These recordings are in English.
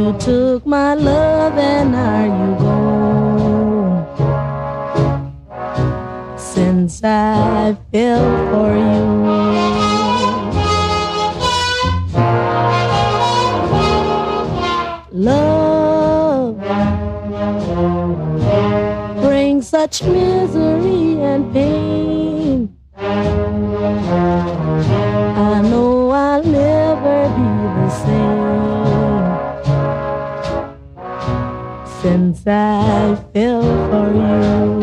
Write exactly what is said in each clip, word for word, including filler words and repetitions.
You took my love and now you gone. Since I fell for you, love brings such misery and pain. I know I'll never be the same since I fell for you.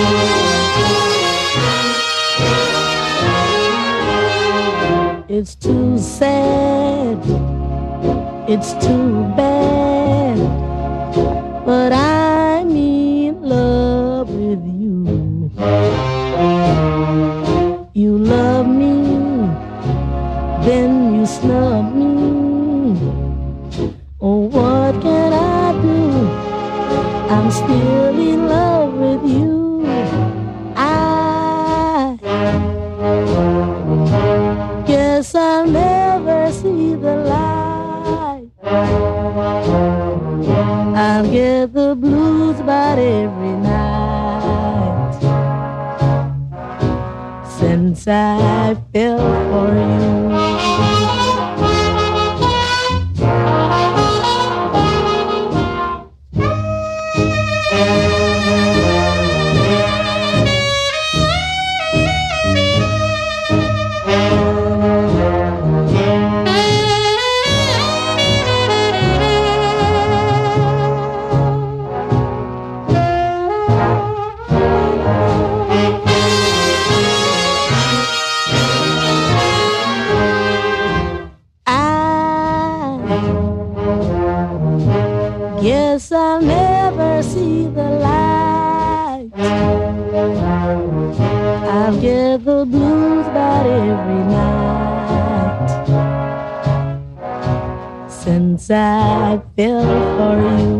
It's too sad, it's too bad, but I'm in love with you. You love me, then you snub me. Oh, what can I do? I'm still in love with you. I guess I'll never see the light. I'll get the blues about every night since I fell for you. Guess I'll never see the light. I'll get the blues about every night since I fell for you.